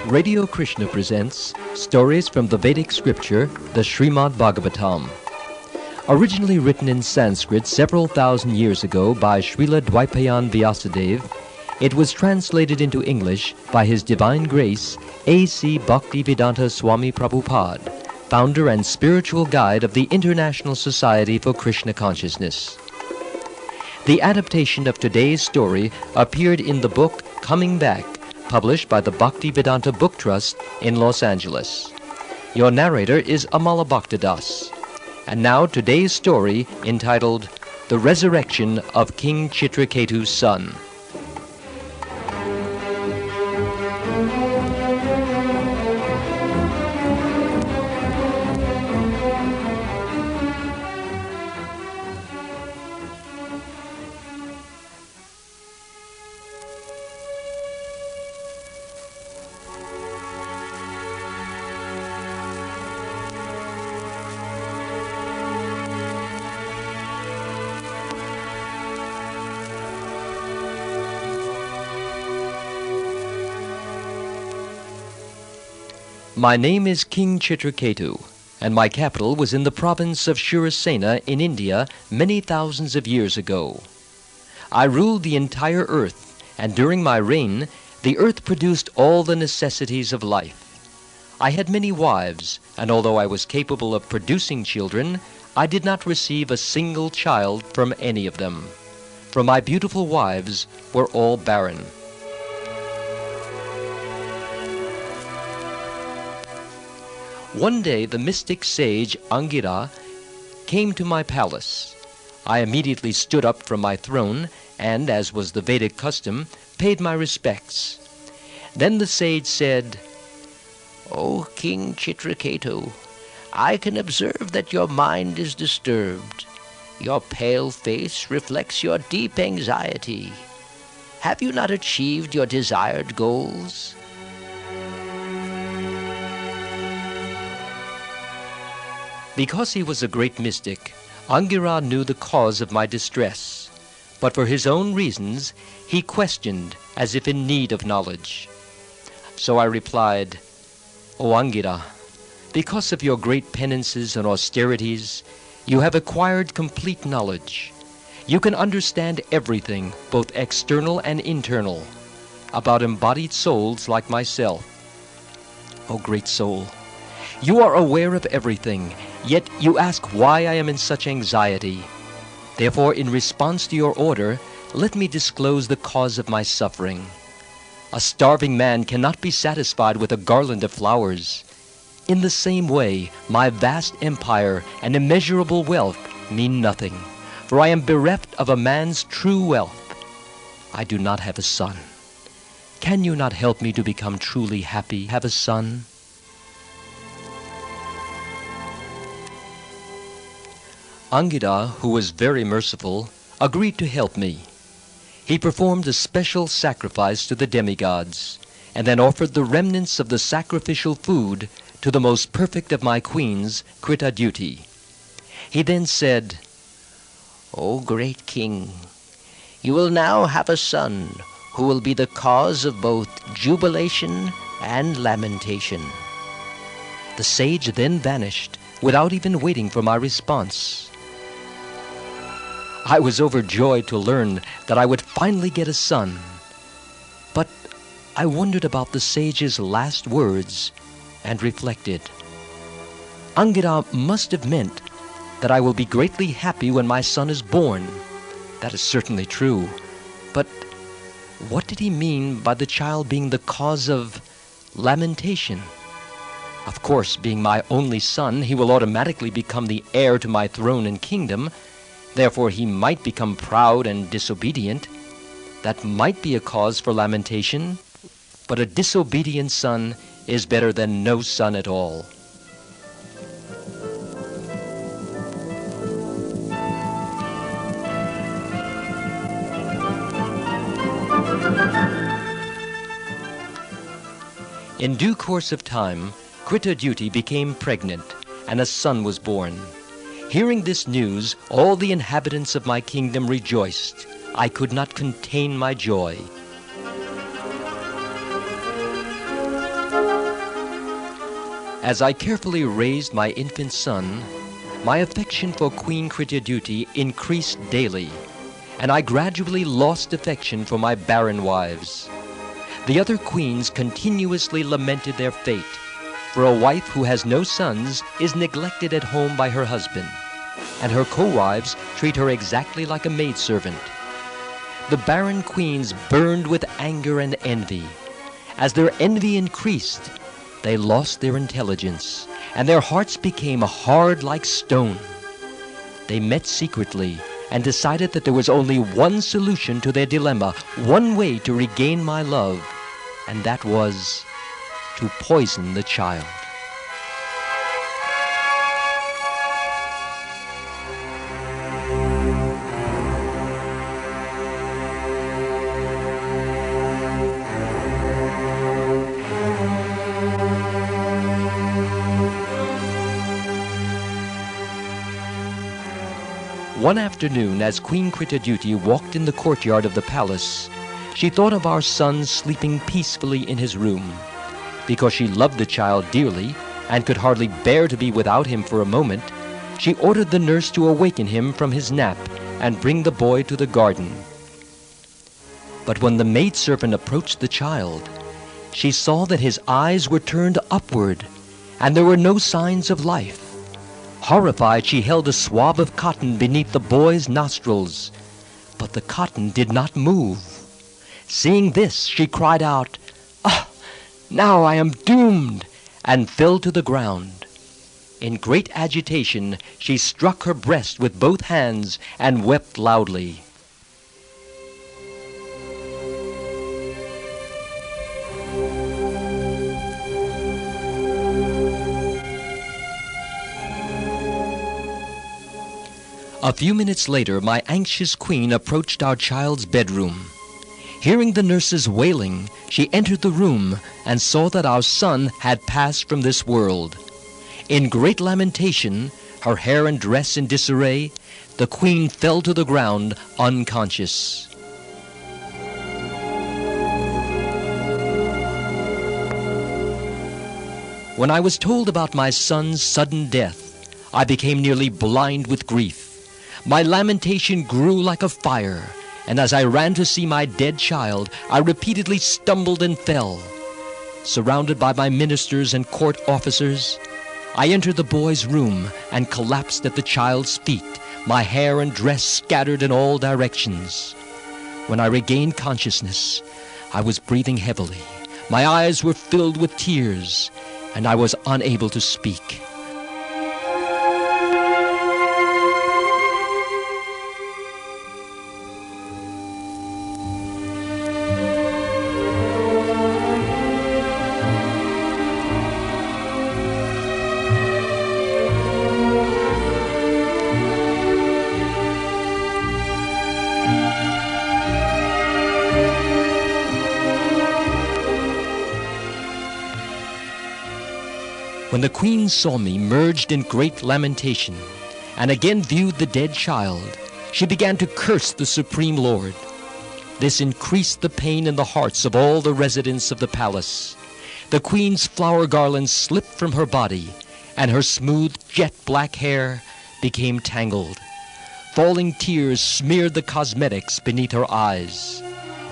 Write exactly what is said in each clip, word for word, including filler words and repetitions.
Radio Krishna presents stories from the Vedic scripture, the Srimad Bhagavatam. Originally written in Sanskrit several thousand years ago by Srila Dwaipayan Vyasadeva, it was translated into English by His Divine Grace, A C Bhaktivedanta Swami Prabhupada, founder and spiritual guide of the International Society for Krishna Consciousness. The adaptation of today's story appeared in the book Coming Back, published by the Bhaktivedanta Book Trust in Los Angeles. Your narrator is Amala Bhaktadas. And now today's story entitled The Resurrection of King Chitraketu's Son. My name is King Chitraketu, and my capital was in the province of Shurasena in India many thousands of years ago. I ruled the entire earth, and during my reign, the earth produced all the necessities of life. I had many wives, and although I was capable of producing children, I did not receive a single child from any of them, for my beautiful wives were all barren. One day the mystic sage Angira came to my palace. I immediately stood up from my throne and, as was the Vedic custom, paid my respects. Then the sage said, "O King Chitraketu, I can observe that your mind is disturbed. Your pale face reflects your deep anxiety. Have you not achieved your desired goals?" Because he was a great mystic, Angira knew the cause of my distress, but for his own reasons he questioned as if in need of knowledge. So I replied, "O Angira, because of your great penances and austerities, you have acquired complete knowledge. You can understand everything, both external and internal, about embodied souls like myself. O great soul, you are aware of everything, yet you ask why I am in such anxiety. Therefore, in response to your order, let me disclose the cause of my suffering. A starving man cannot be satisfied with a garland of flowers. In the same way, my vast empire and immeasurable wealth mean nothing, for I am bereft of a man's true wealth. I do not have a son. Can you not help me to become truly happy, have a son?" Angira, who was very merciful, agreed to help me. He performed a special sacrifice to the demigods, and then offered the remnants of the sacrificial food to the most perfect of my queens, Kritadyuti. He then said, "O great king, you will now have a son who will be the cause of both jubilation and lamentation." The sage then vanished without even waiting for my response. I was overjoyed to learn that I would finally get a son. But I wondered about the sage's last words and reflected. Angira must have meant that I will be greatly happy when my son is born. That is certainly true. But what did he mean by the child being the cause of lamentation? Of course, being my only son, he will automatically become the heir to my throne and kingdom. Therefore, he might become proud and disobedient. That might be a cause for lamentation, but a disobedient son is better than no son at all. In due course of time, Kritadyuti became pregnant, and a son was born. Hearing this news, all the inhabitants of my kingdom rejoiced. I could not contain my joy. As I carefully raised my infant son, my affection for Queen Crityaduti increased daily, and I gradually lost affection for my barren wives. The other queens continuously lamented their fate, for a wife who has no sons is neglected at home by her husband, and her co-wives treat her exactly like a maidservant. The barren queens burned with anger and envy. As their envy increased, they lost their intelligence, and their hearts became hard like stone. They met secretly and decided that there was only one solution to their dilemma, one way to regain my love, and that was to poison the child. One afternoon, as Queen Crityaduti walked in the courtyard of the palace, she thought of our son sleeping peacefully in his room. Because she loved the child dearly and could hardly bear to be without him for a moment, she ordered the nurse to awaken him from his nap and bring the boy to the garden. But when the maidservant approached the child, she saw that his eyes were turned upward and there were no signs of life. Horrified, she held a swab of cotton beneath the boy's nostrils, but the cotton did not move. Seeing this, she cried out, "Ah, now I am doomed," and fell to the ground. In great agitation, she struck her breast with both hands and wept loudly. A few minutes later, my anxious queen approached our child's bedroom. Hearing the nurse's wailing, she entered the room and saw that our son had passed from this world. In great lamentation, her hair and dress in disarray, the queen fell to the ground unconscious. When I was told about my son's sudden death, I became nearly blind with grief. My lamentation grew like a fire, and as I ran to see my dead child, I repeatedly stumbled and fell. Surrounded by my ministers and court officers, I entered the boy's room and collapsed at the child's feet, my hair and dress scattered in all directions. When I regained consciousness, I was breathing heavily. My eyes were filled with tears, and I was unable to speak. When the queen saw me merged in great lamentation, and again viewed the dead child, she began to curse the Supreme Lord. This increased the pain in the hearts of all the residents of the palace. The queen's flower garlands slipped from her body, and her smooth jet-black hair became tangled. Falling tears smeared the cosmetics beneath her eyes.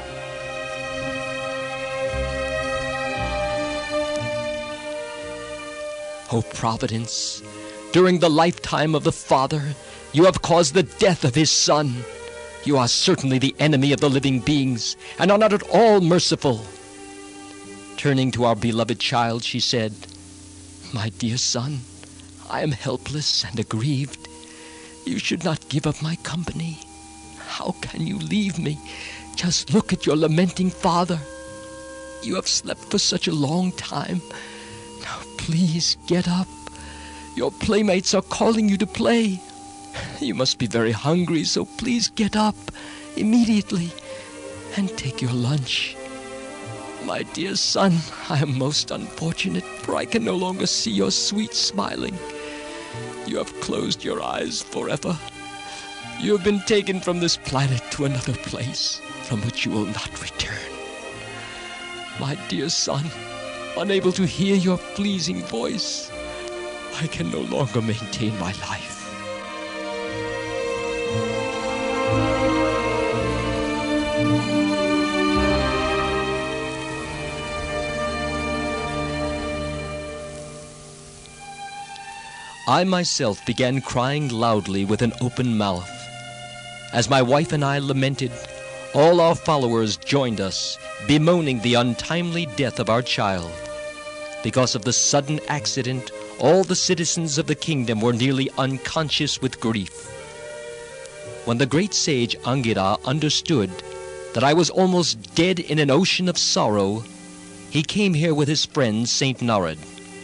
O Providence, during the lifetime of the Father, you have caused the death of his Son. You are certainly the enemy of the living beings, and are not at all merciful. Turning to our beloved child, she said, "My dear son, I am helpless and aggrieved. You should not give up my company. How can you leave me? Just look at your lamenting father. You have slept for such a long time. Now please get up. Your playmates are calling you to play. You must be very hungry, so please get up immediately and take your lunch. My dear son, I am most unfortunate, for I can no longer see your sweet smiling. You have closed your eyes forever. You have been taken from this planet to another place from which you will not return. My dear son, unable to hear your pleasing voice, I can no longer maintain my life. I myself began crying loudly with an open mouth. As my wife and I lamented, all our followers joined us, bemoaning the untimely death of our child. Because of the sudden accident, all the citizens of the kingdom were nearly unconscious with grief. When the great sage Angira understood that I was almost dead in an ocean of sorrow, he came here with his friend Saint Narad.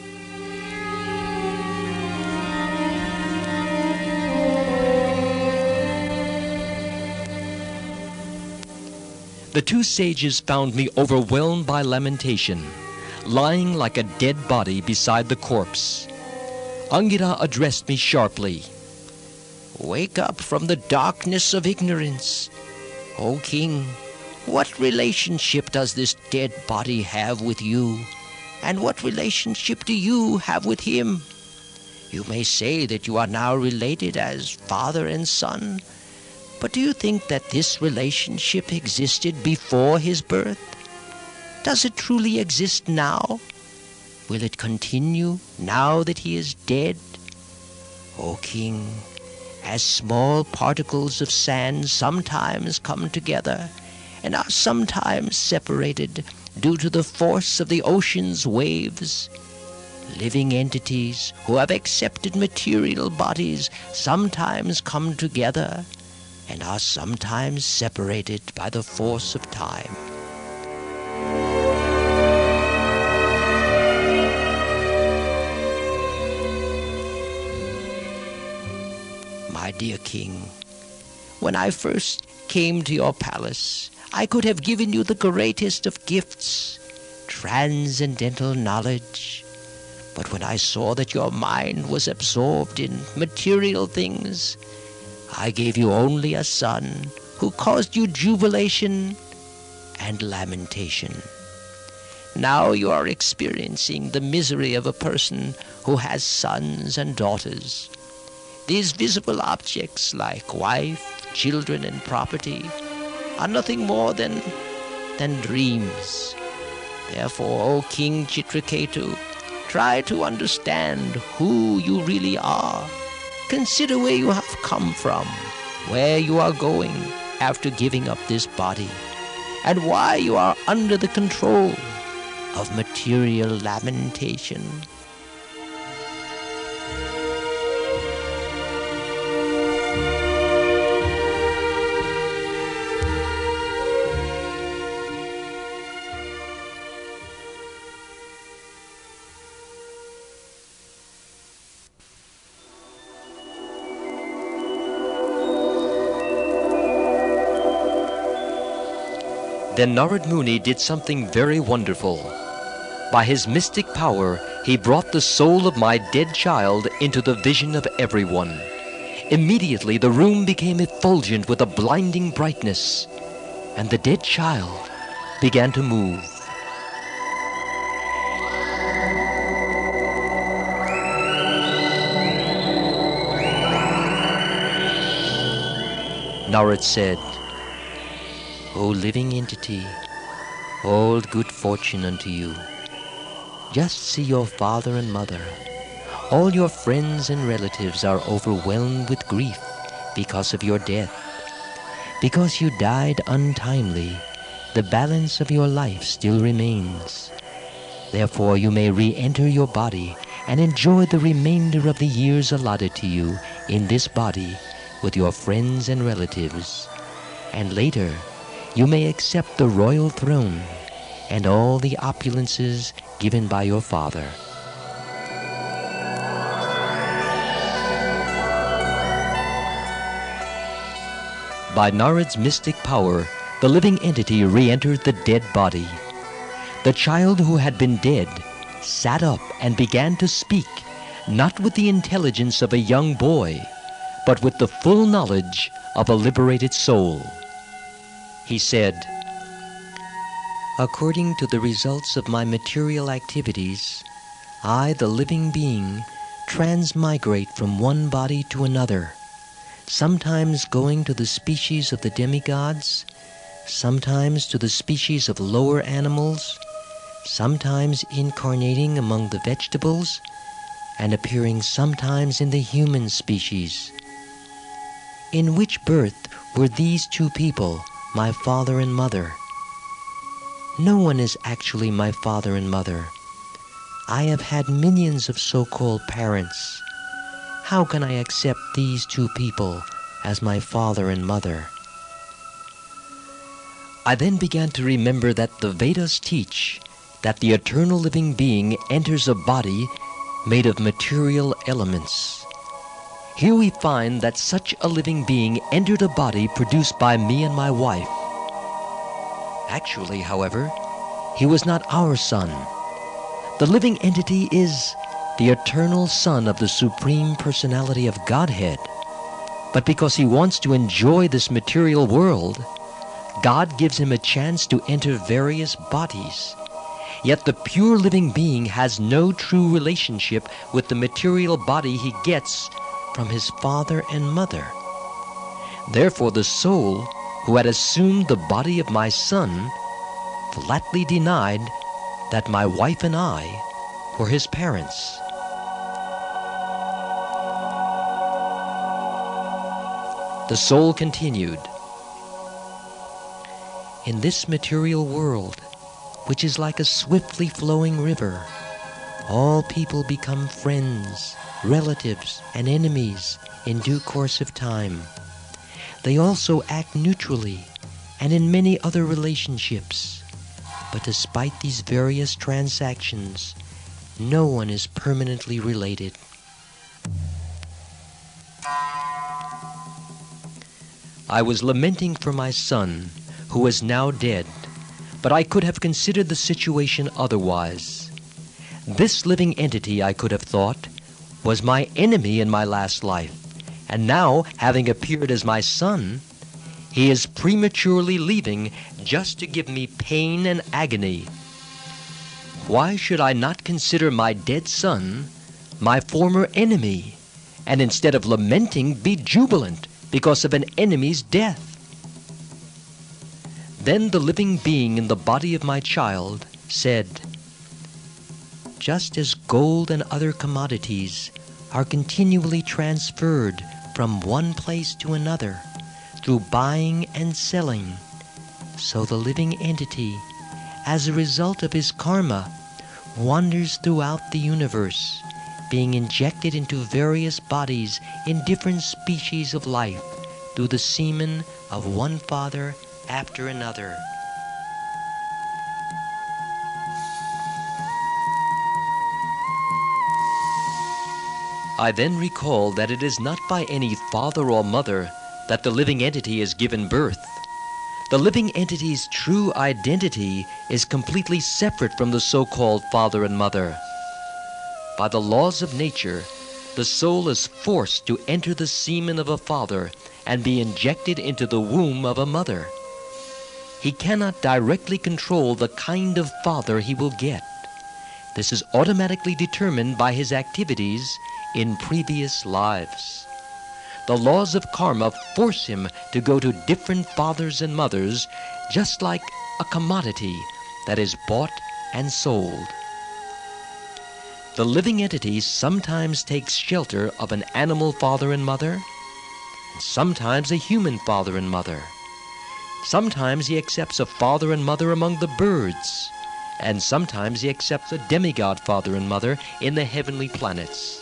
The two sages found me overwhelmed by lamentation, lying like a dead body beside the corpse. Angira addressed me sharply. Wake up from the darkness of ignorance. O king, what relationship does this dead body have with you? And what relationship do you have with him? You may say that you are now related as father and son, but do you think that this relationship existed before his birth? Does it truly exist now? Will it continue now that he is dead? O king, as small particles of sand sometimes come together and are sometimes separated due to the force of the ocean's waves, living entities who have accepted material bodies sometimes come together and are sometimes separated by the force of time. My dear king, when I first came to your palace, I could have given you the greatest of gifts, transcendental knowledge. But when I saw that your mind was absorbed in material things, I gave you only a son who caused you jubilation and lamentation. Now you are experiencing the misery of a person who has sons and daughters. These visible objects like wife, children, and property are nothing more than, than dreams. Therefore, O King Chitraketu, try to understand who you really are. Consider where you have come from, where you are going after giving up this body, and why you are under the control of material lamentation. Then Narad Muni did something very wonderful. By his mystic power, he brought the soul of my dead child into the vision of everyone. Immediately the room became effulgent with a blinding brightness, and the dead child began to move. Narad said, O living entity, all good fortune unto you. Just see your father and mother. All your friends and relatives are overwhelmed with grief because of your death. Because you died untimely, the balance of your life still remains. Therefore you may re-enter your body and enjoy the remainder of the years allotted to you in this body with your friends and relatives. And later, you may accept the royal throne and all the opulences given by your father. By Narad's mystic power, the living entity re-entered the dead body. The child who had been dead sat up and began to speak, not with the intelligence of a young boy, but with the full knowledge of a liberated soul. He said, According to the results of my material activities, I, the living being, transmigrate from one body to another, sometimes going to the species of the demigods, sometimes to the species of lower animals, sometimes incarnating among the vegetables, and appearing sometimes in the human species. In which birth were these two people, my father and mother? No one is actually my father and mother. I have had millions of so-called parents. How can I accept these two people as my father and mother? I then began to remember that the Vedas teach that the eternal living being enters a body made of material elements. Here we find that such a living being entered a body produced by me and my wife. Actually, however, he was not our son. The living entity is the eternal Son of the Supreme Personality of Godhead. But because he wants to enjoy this material world, God gives him a chance to enter various bodies. Yet the pure living being has no true relationship with the material body he gets from his father and mother. Therefore the soul, who had assumed the body of my son, flatly denied that my wife and I were his parents. The soul continued, "In this material world, which is like a swiftly flowing river, all people become friends, relatives, and enemies in due course of time. They also act neutrally and in many other relationships. But despite these various transactions, no one is permanently related." I was lamenting for my son, who was now dead, but I could have considered the situation otherwise. This living entity, I could have thought, was my enemy in my last life, and now, having appeared as my son, he is prematurely leaving just to give me pain and agony. Why should I not consider my dead son my former enemy, and instead of lamenting, be jubilant because of an enemy's death? Then the living being in the body of my child said, "Just as gold and other commodities are continually transferred from one place to another through buying and selling, so the living entity, as a result of his karma, wanders throughout the universe, being injected into various bodies in different species of life through the semen of one father after another." I then recall that it is not by any father or mother that the living entity is given birth. The living entity's true identity is completely separate from the so-called father and mother. By the laws of nature, the soul is forced to enter the semen of a father and be injected into the womb of a mother. He cannot directly control the kind of father he will get. This is automatically determined by his activities in previous lives. The laws of karma force him to go to different fathers and mothers, just like a commodity that is bought and sold. The living entity sometimes takes shelter of an animal father and mother, and sometimes a human father and mother. Sometimes he accepts a father and mother among the birds, and sometimes he accepts a demigod father and mother in the heavenly planets.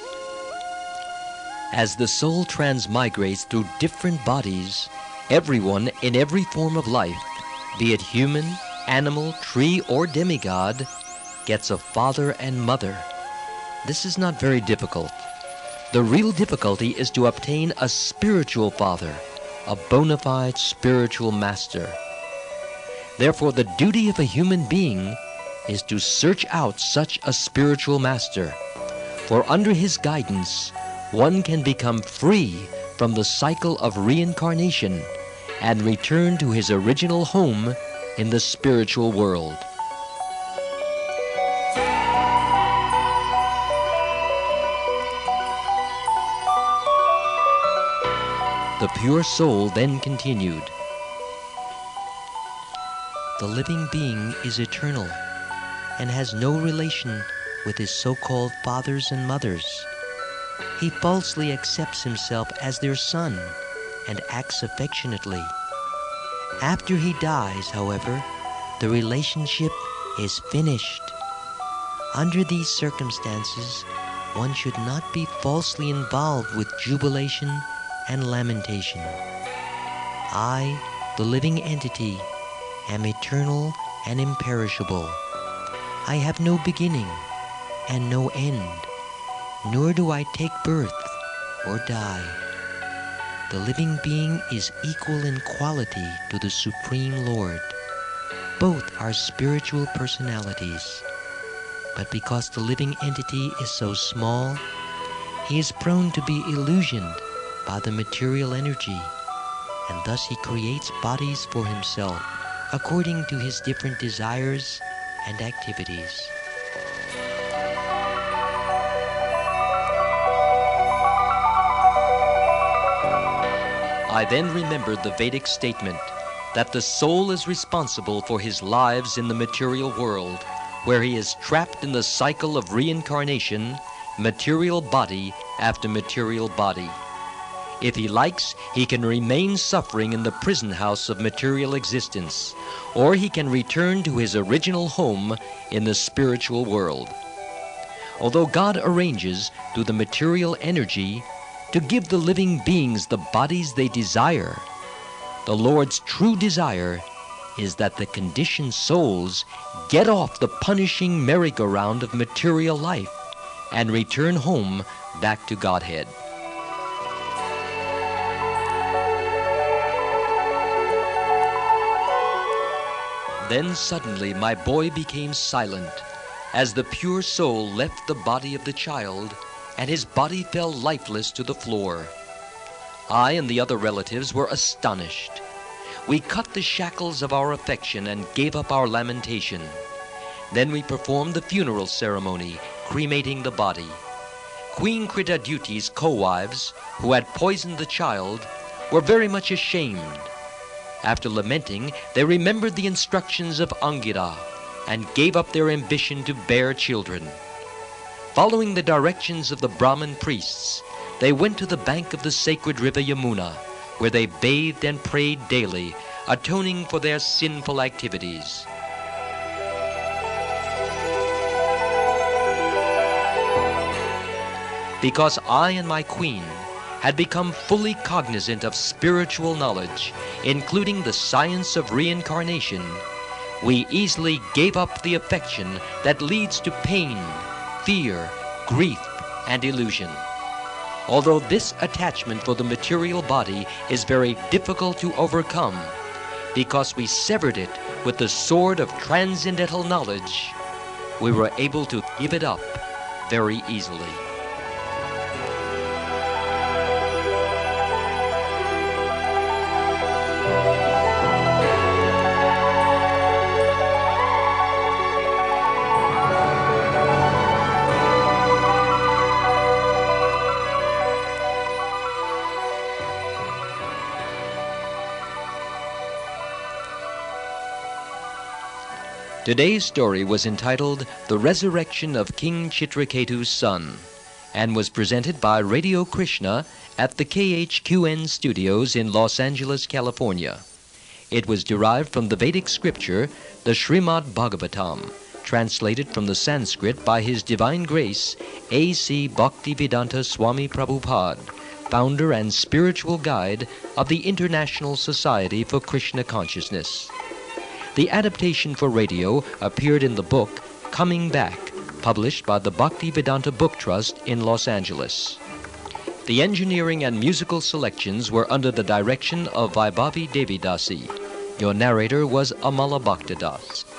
As the soul transmigrates through different bodies, everyone in every form of life, be it human, animal, tree, or demigod, gets a father and mother. This is not very difficult. The real difficulty is to obtain a spiritual father, a bona fide spiritual master. Therefore, the duty of a human being is to search out such a spiritual master, for under his guidance, one can become free from the cycle of reincarnation and return to his original home in the spiritual world. The pure soul then continued, "The living being is eternal and has no relation with his so-called fathers and mothers. He falsely accepts himself as their son and acts affectionately. After he dies, however, the relationship is finished. Under these circumstances, one should not be falsely involved with jubilation and lamentation. I, the living entity, am eternal and imperishable. I have no beginning and no end, nor do I take birth or die. The living being is equal in quality to the Supreme Lord. Both are spiritual personalities. But because the living entity is so small, he is prone to be illusioned by the material energy, and thus he creates bodies for himself according to his different desires and activities." I then remembered the Vedic statement that the soul is responsible for his lives in the material world, where he is trapped in the cycle of reincarnation, material body after material body. If he likes, he can remain suffering in the prison house of material existence, or he can return to his original home in the spiritual world. Although God arranges through the material energy to give the living beings the bodies they desire, the Lord's true desire is that the conditioned souls get off the punishing merry-go-round of material life and return home back to Godhead. Then suddenly my boy became silent as the pure soul left the body of the child, and his body fell lifeless to the floor. I and the other relatives were astonished. We cut the shackles of our affection and gave up our lamentation. Then we performed the funeral ceremony, cremating the body. Queen Kritaduti's co-wives, who had poisoned the child, were very much ashamed. After lamenting, they remembered the instructions of Angira and gave up their ambition to bear children. Following the directions of the Brahmin priests, they went to the bank of the sacred river Yamuna, where they bathed and prayed daily, atoning for their sinful activities. Because I and my queen had become fully cognizant of spiritual knowledge, including the science of reincarnation, we easily gave up the affection that leads to pain, fear, grief, and illusion. Although this attachment for the material body is very difficult to overcome, because we severed it with the sword of transcendental knowledge, we were able to give it up very easily. Today's story was entitled The Resurrection of King Chitraketu's Son, and was presented by Radio Krishna at the K H Q N studios in Los Angeles, California. It was derived from the Vedic scripture, the Srimad Bhagavatam, translated from the Sanskrit by His Divine Grace, A C Bhaktivedanta Swami Prabhupada, founder and spiritual guide of the International Society for Krishna Consciousness. The adaptation for radio appeared in the book Coming Back, published by the Bhaktivedanta Book Trust in Los Angeles. The engineering and musical selections were under the direction of Vaibhavi Devidasi. Your narrator was Amala Bhaktadas.